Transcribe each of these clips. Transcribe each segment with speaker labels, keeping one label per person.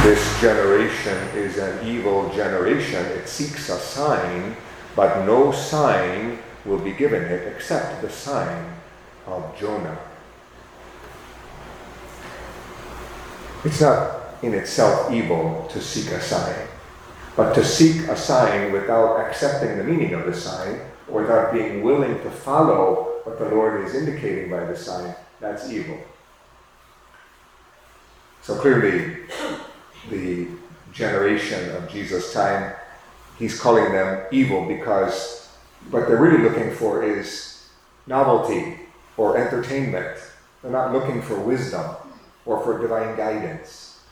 Speaker 1: this generation is an evil generation. It seeks a sign, but no sign will be given it except the sign of Jonah. It's not in itself evil to seek a sign, but to seek a sign without accepting the meaning of the sign, or without being willing to follow what the Lord is indicating by the sign, that's evil. So clearly, the generation of Jesus' time, he's calling them evil because what they're really looking for is novelty or entertainment. They're not looking for wisdom or for divine guidance.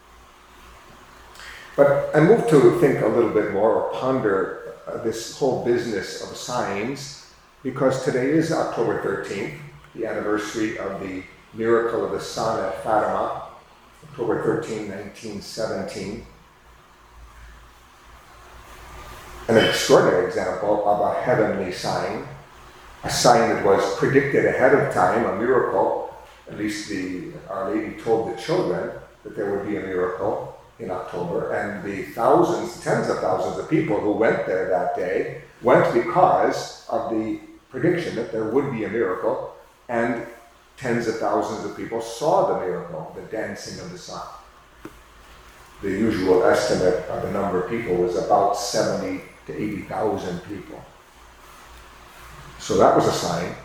Speaker 1: But I moved to think a little bit more or ponder this whole business of signs, because today is October 13th, the anniversary of the miracle of the sun at Fatima, October 13, 1917. An extraordinary example of a heavenly sign, a sign that was predicted ahead of time, a miracle. At least Our Lady told the children that there would be a miracle in October, and the thousands, tens of thousands of people who went there that day went because of the prediction that there would be a miracle, and tens of thousands of people saw the miracle, the dancing of the sun. The usual estimate of the number of people was about 70 to 80,000 people. So that was a sign.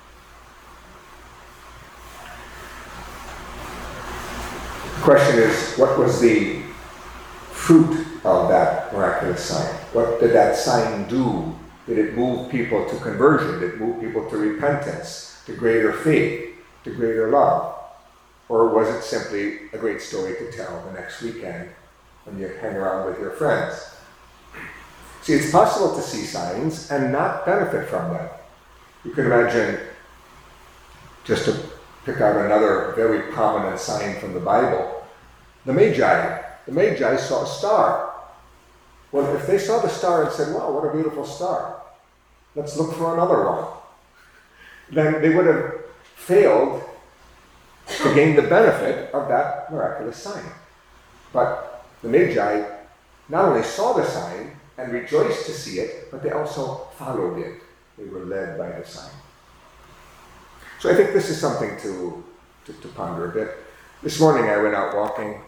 Speaker 1: The question is, what was the fruit of that miraculous sign? What did that sign do? Did it move people to conversion? Did it move people to repentance, to greater faith, to greater love? Or was it simply a great story to tell the next weekend when you hang around with your friends? See, it's possible to see signs and not benefit from them. You can imagine, just to pick out another very prominent sign from the Bible, the Magi. The Magi saw a star. Well, if they saw the star and said, wow, what a beautiful star, let's look for another one, then they would have failed to gain the benefit of that miraculous sign. But the Magi not only saw the sign and rejoiced to see it, but they also followed it. They were led by the sign. So I think this is something to ponder a bit. This morning I went out walking.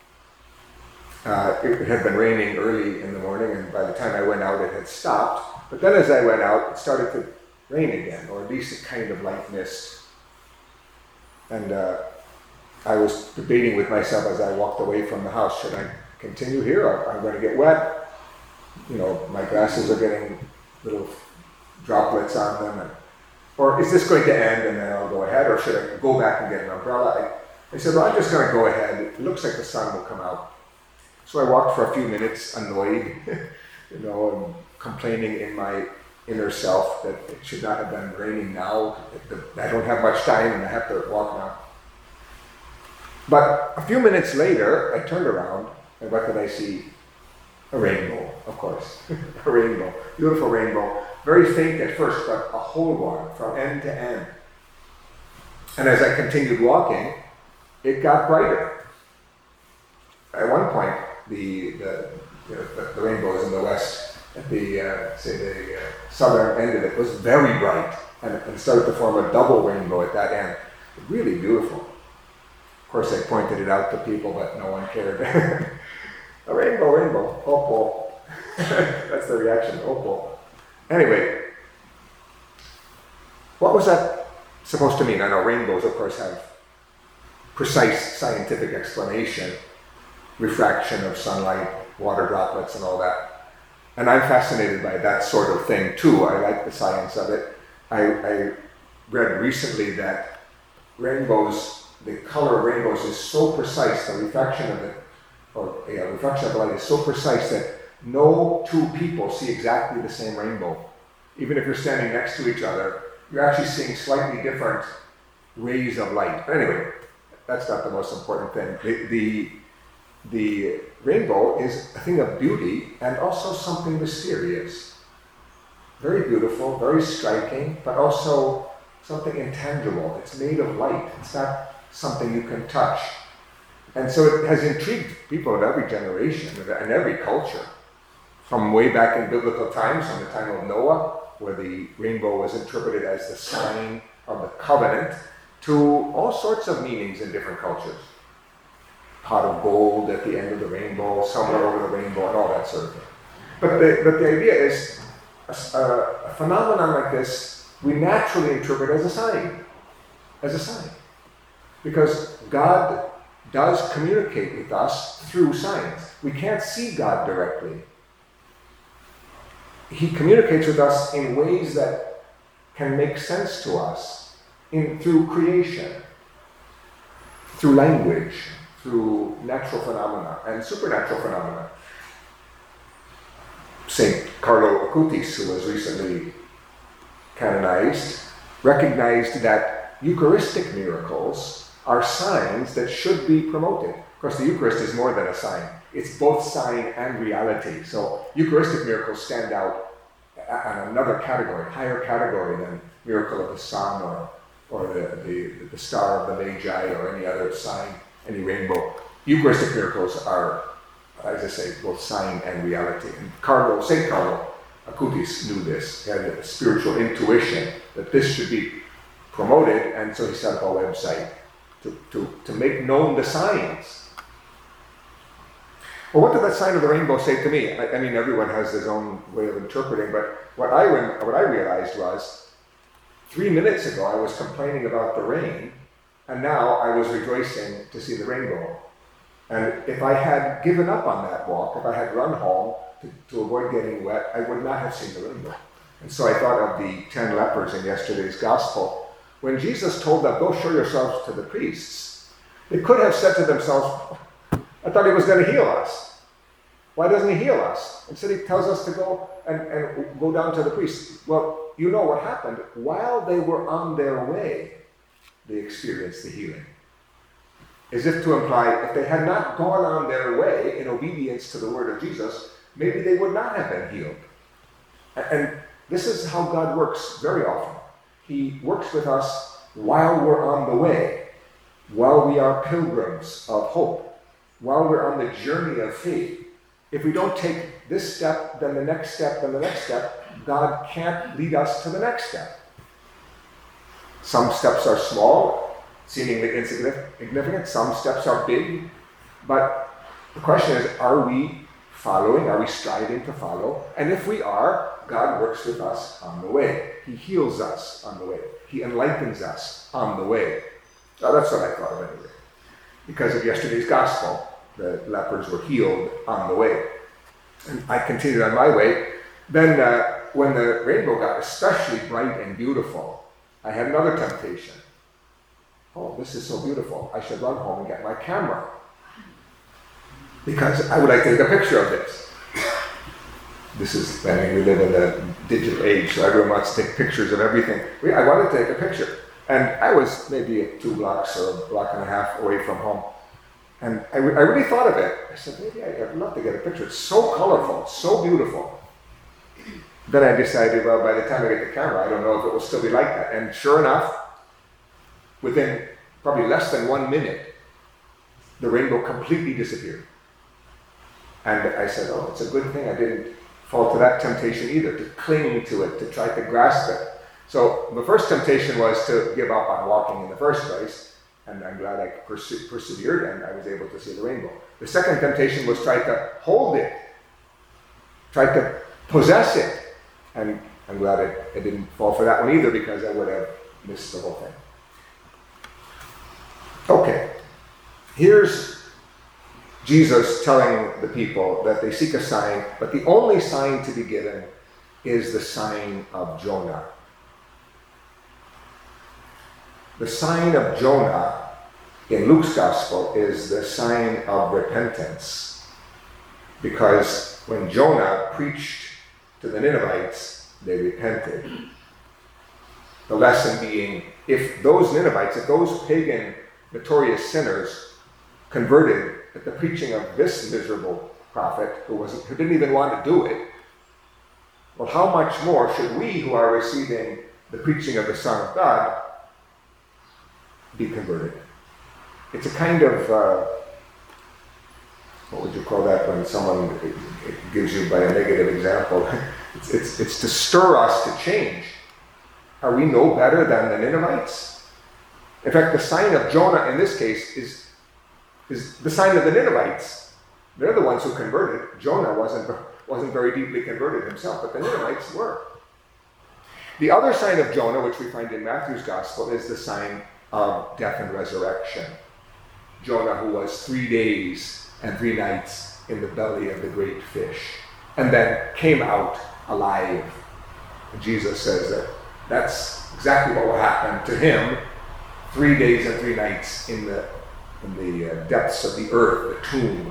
Speaker 1: It had been raining early in the morning, and by the time I went out it had stopped. But then as I went out, it started to rain again, or at least a kind of light mist. And I was debating with myself as I walked away from the house, should I continue here? I'm going to get wet. You know, my glasses are getting little droplets on them. Or is this going to end and then I'll go ahead? Or should I go back and get an umbrella? I said, well, I'm just going to go ahead. It looks like the sun will come out. So I walked for a few minutes, annoyed, and complaining in my inner self that it should not have been raining now. I don't have much time and I have to walk now. But a few minutes later, I turned around, and what did I see? A rainbow, of course. A rainbow. Beautiful rainbow. Very faint at first, but a whole one from end to end. And as I continued walking, it got brighter. At one point, the rainbows in the west, at the southern end of it, was very bright, and it started to form a double rainbow at that end. Really beautiful. Of course, I pointed it out to people, but no one cared. A rainbow, opal. That's the reaction, opal. Anyway, what was that supposed to mean? I know rainbows, of course, have precise scientific explanation, refraction of sunlight, water droplets, and all that. And I'm fascinated by that sort of thing, too. I like the science of it. I read recently that rainbows, the color of rainbows is so precise, the refraction of it, refraction of the light is so precise that no two people see exactly the same rainbow. Even if you're standing next to each other, you're actually seeing slightly different rays of light. But anyway, that's not the most important thing. The rainbow is a thing of beauty and also something mysterious. Very beautiful, very striking, but also something intangible. It's made of light. It's not something you can touch. And so it has intrigued people of every generation and every culture. From way back in biblical times, from the time of Noah, where the rainbow was interpreted as the sign of the covenant, to all sorts of meanings in different cultures. Pot of gold at the end of the rainbow, somewhere over the rainbow, and all that sort of thing. But the idea is, a phenomenon like this, we naturally interpret as a sign. As a sign. Because God does communicate with us through signs. We can't see God directly. He communicates with us in ways that can make sense to us through creation, through language, through natural phenomena and supernatural phenomena. St. Carlo Acutis, who was recently canonized, recognized that Eucharistic miracles are signs that should be promoted. Of course, the Eucharist is more than a sign. It's both sign and reality. So Eucharistic miracles stand out on another category, higher category than miracle of the sun or the star of the Magi or any other sign, any rainbow. Eucharistic miracles are, as I say, both sign and reality. And St. Carlo Acutis knew this. He had a spiritual intuition that this should be promoted, and so he set up a website to make known the signs. Well, what did that sign of the rainbow say to me? I mean, everyone has his own way of interpreting, but what I realized was, 3 minutes ago I was complaining about the rain, and now I was rejoicing to see the rainbow. And if I had given up on that walk, if I had run home to avoid getting wet, I would not have seen the rainbow. And so I thought of the 10 lepers in yesterday's gospel. When Jesus told them, go show yourselves to the priests, they could have said to themselves, I thought he was going to heal us. Why doesn't he heal us? Instead he tells us to go and go down to the priests. Well, you know what happened. While they were on their way, they experienced the healing. As if to imply, if they had not gone on their way in obedience to the word of Jesus, maybe they would not have been healed. And this is how God works very often. He works with us while we're on the way, while we are pilgrims of hope, while we're on the journey of faith. If we don't take this step, then the next step, then the next step, God can't lead us to the next step. Some steps are small, seemingly insignificant. Some steps are big. But the question is, are we following? Are we striving to follow? And if we are, God works with us on the way. He heals us on the way. He enlightens us on the way. Now, that's what I thought of anyway. Because of yesterday's gospel, the lepers were healed on the way. And I continued on my way. Then when the rainbow got especially bright and beautiful, I had another temptation. Oh, this is so beautiful. I should run home and get my camera. Because I would like to take a picture of this. We live in a digital age, so everyone wants to take pictures of everything. I wanted to take a picture. And I was maybe 2 blocks or a block and a half away from home. And I really thought of it. I said, maybe I'd love to get a picture. It's so colorful, it's so beautiful. Then I decided, well, by the time I get the camera, I don't know if it will still be like that. And sure enough, within probably less than 1 minute, the rainbow completely disappeared. And I said, oh, it's a good thing I didn't fall to that temptation either, to cling to it, to try to grasp it. So the first temptation was to give up on walking in the first place. And I'm glad I persevered and I was able to see the rainbow. The second temptation was try to hold it, try to possess it. And I'm glad I didn't fall for that one either, because I would have missed the whole thing. Okay, here's Jesus telling the people that they seek a sign, but the only sign to be given is the sign of Jonah. The sign of Jonah in Luke's gospel is the sign of repentance, because when Jonah preached to the Ninevites, they repented. The lesson being, if those Ninevites, if those pagan, notorious sinners converted at the preaching of this miserable prophet who didn't even want to do it, well, how much more should we, who are receiving the preaching of the Son of God, be converted? It's a kind of what would you call that when someone it gives you by a negative example? It's to stir us to change. Are we no better than the Ninevites? In fact, the sign of Jonah in this case is the sign of the Ninevites. They're the ones who converted. Jonah wasn't very deeply converted himself, but the Ninevites were. The other sign of Jonah, which we find in Matthew's Gospel, is the sign of death and resurrection. Jonah, who was 3 days and 3 nights in the belly of the great fish, and then came out alive. And Jesus says that that's exactly what will happen to him, 3 days and 3 nights in the depths of the earth, the tomb.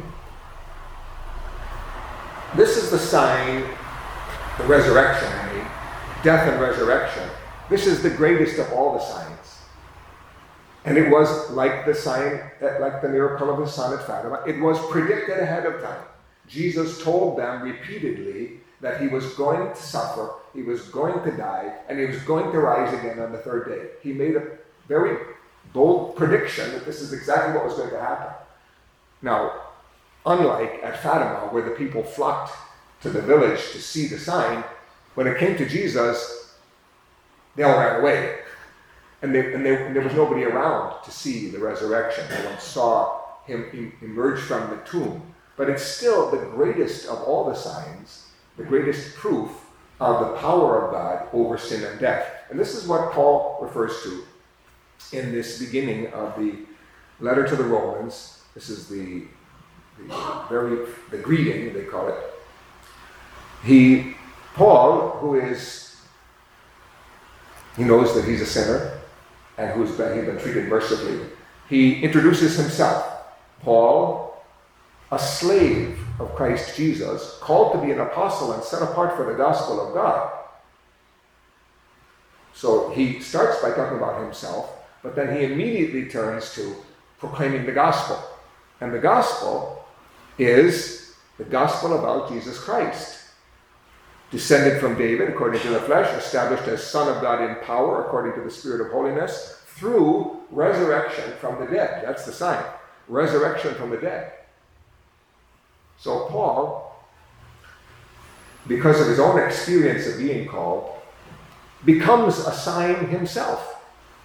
Speaker 1: This is the sign, the resurrection, death and resurrection. This is the greatest of all the signs. And it was like the sign, like the miracle of the sun at Fatima. It was predicted ahead of time. Jesus told them repeatedly that he was going to suffer, he was going to die, and he was going to rise again on the 3rd day. He made a very bold prediction that this is exactly what was going to happen. Now, unlike at Fatima, where the people flocked to the village to see the sign, when it came to Jesus, they all ran away. And there was nobody around to see the resurrection. No one saw him emerge from the tomb. But it's still the greatest of all the signs, the greatest proof of the power of God over sin and death. And this is what Paul refers to in this beginning of the letter to the Romans. This is the greeting, they call it. Paul, he knows that he's a sinner and he's been treated mercifully. He introduces himself. Paul, a slave of Christ Jesus, called to be an apostle and set apart for the gospel of God. So he starts by talking about himself, but then he immediately turns to proclaiming the gospel. And the gospel is the gospel about Jesus Christ, descended from David according to the flesh, established as Son of God in power according to the Spirit of holiness, through resurrection from the dead. That's the sign. Resurrection from the dead. So Paul, because of his own experience of being called, becomes a sign himself.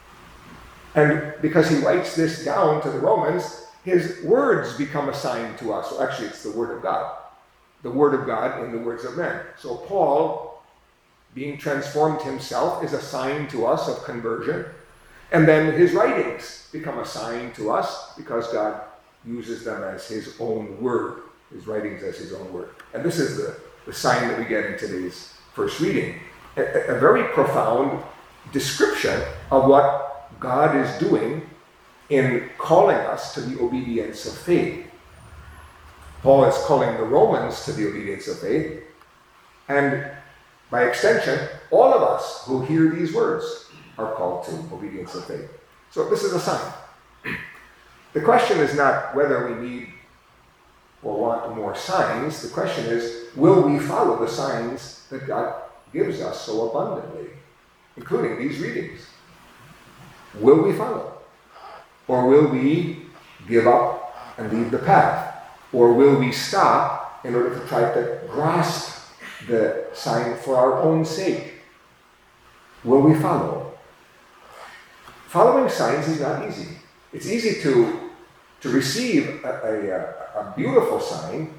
Speaker 1: And because he writes this down to the Romans, his words become a sign to us. Well, actually, it's the Word of God. The Word of God in the words of men. So Paul, being transformed himself, is a sign to us of conversion. And then his writings become a sign to us because God uses them as his own word, his writings as his own word. And this is the sign that we get in today's first reading. A very profound description of what God is doing in calling us to the obedience of faith. Paul is calling the Romans to the obedience of faith, and by extension, all of us who hear these words are called to obedience of faith. So this is a sign. The question is not whether we need or want more signs. The question is, will we follow the signs that God gives us so abundantly, including these readings? Will we follow? Or will we give up and leave the path? Or will we stop in order to try to grasp the sign for our own sake? Will we follow? Following signs is not easy. It's easy to receive a beautiful sign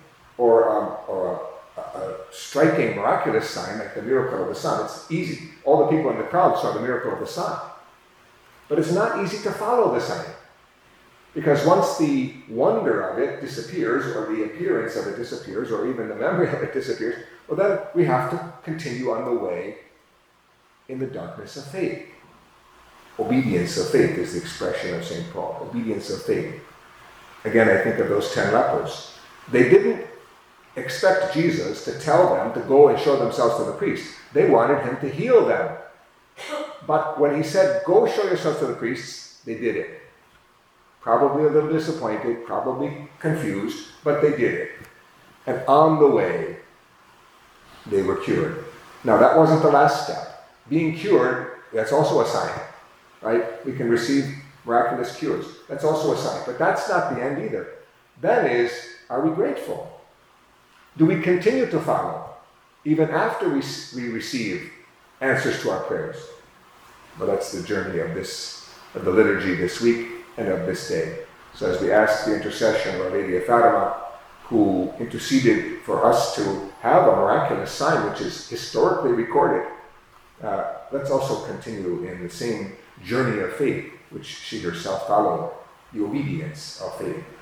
Speaker 1: or a striking, miraculous sign like the miracle of the sun. It's easy. All the people in the crowd saw the miracle of the sun. But it's not easy to follow the sign. Because once the wonder of it disappears, or the appearance of it disappears, or even the memory of it disappears, well, then we have to continue on the way in the darkness of faith. Obedience of faith is the expression of St. Paul. Obedience of faith. Again, I think of those 10 lepers. They didn't expect Jesus to tell them to go and show themselves to the priest. They wanted him to heal them. But when he said, go show yourselves to the priests, they did it. Probably a little disappointed, probably confused, but they did it. And on the way, they were cured. Now, that wasn't the last step. Being cured, that's also a sign, right? We can receive miraculous cures. That's also a sign. But that's not the end either. Then is, are we grateful? Do we continue to follow, even after we receive answers to our prayers? Well, that's the journey of the liturgy this week and of this day. So as we ask the intercession of Our Lady of Fatima, who interceded for us to have a miraculous sign, which is historically recorded, let's also continue in the same journey of faith, which she herself followed, the obedience of faith.